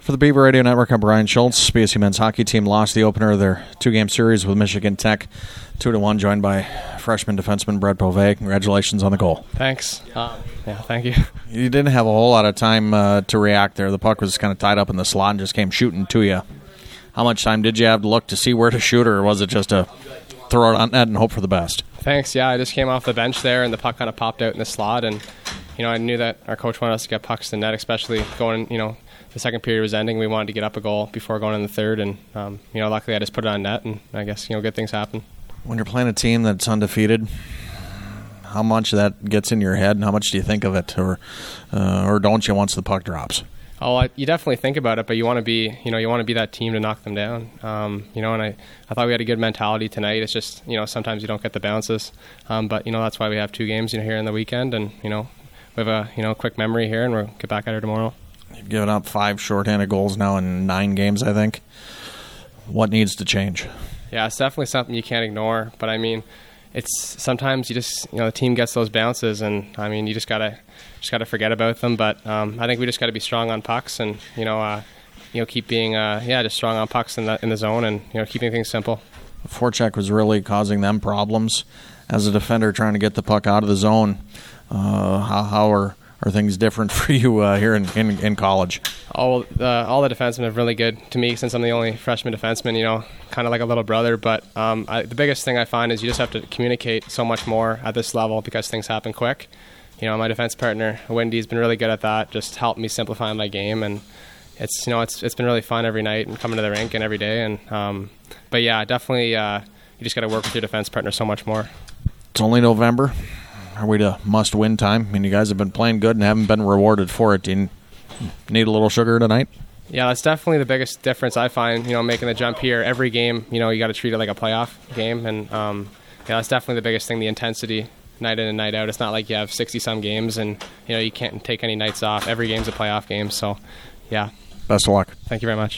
For the Beaver Radio Network, I'm Brian Schultz. BSU men's hockey team lost the opener of their two-game series with Michigan Tech, 2-1, joined by freshman defenseman Brett Beauvais. Congratulations on the goal. Thanks. Thank you. You didn't have a whole lot of time to react there. The puck was kind of tied up in the slot and just came shooting to you. How much time did you have to look to see where to shoot, or was it just a throw it on net and hope for the best? Thanks. Yeah, I just came off the bench there, and the puck kind of popped out in the slot, and I knew that our coach wanted us to get pucks to the net, especially going, the second period was ending. We wanted to get up a goal before going in the third, and luckily I just put it on net, and I guess good things happen. When you're playing a team that's undefeated, how much of that gets in your head, and how much do you think of it, or don't you once the puck drops? Oh, you definitely think about it, but you want to be, that team to knock them down. And I thought we had a good mentality tonight. It's just, sometimes you don't get the bounces, but that's why we have two games, here in the weekend, and we have a quick memory here, and we'll get back at her tomorrow. You've given up 5 shorthanded goals now in 9 games, I think. What needs to change? Yeah, it's definitely something you can't ignore. But it's sometimes you just the team gets those bounces, and you just gotta forget about them. But I think we just got to be strong on pucks, and keep being just strong on pucks in the zone, and keeping things simple. Forecheck was really causing them problems as a defender trying to get the puck out of the zone. How are things different for you here in college? All the defensemen are really good to me since I'm the only freshman defenseman, kind of like a little brother. But the biggest thing I find is you just have to communicate so much more at this level because things happen quick. My defense partner, Wendy's been really good at that, just helped me simplify my game. And it's been really fun every night and coming to the rink and every day. And but yeah, definitely you just got to work with your defense partner so much more. It's only November. Are we to must-win time? You guys have been playing good and haven't been rewarded for it. Do you need a little sugar tonight? Yeah, that's definitely the biggest difference I find, making the jump here. Every game, you got to treat it like a playoff game. And, that's definitely the biggest thing, the intensity, night in and night out. It's not like you have 60-some games and, you can't take any nights off. Every game's a playoff game. So, yeah. Best of luck. Thank you very much.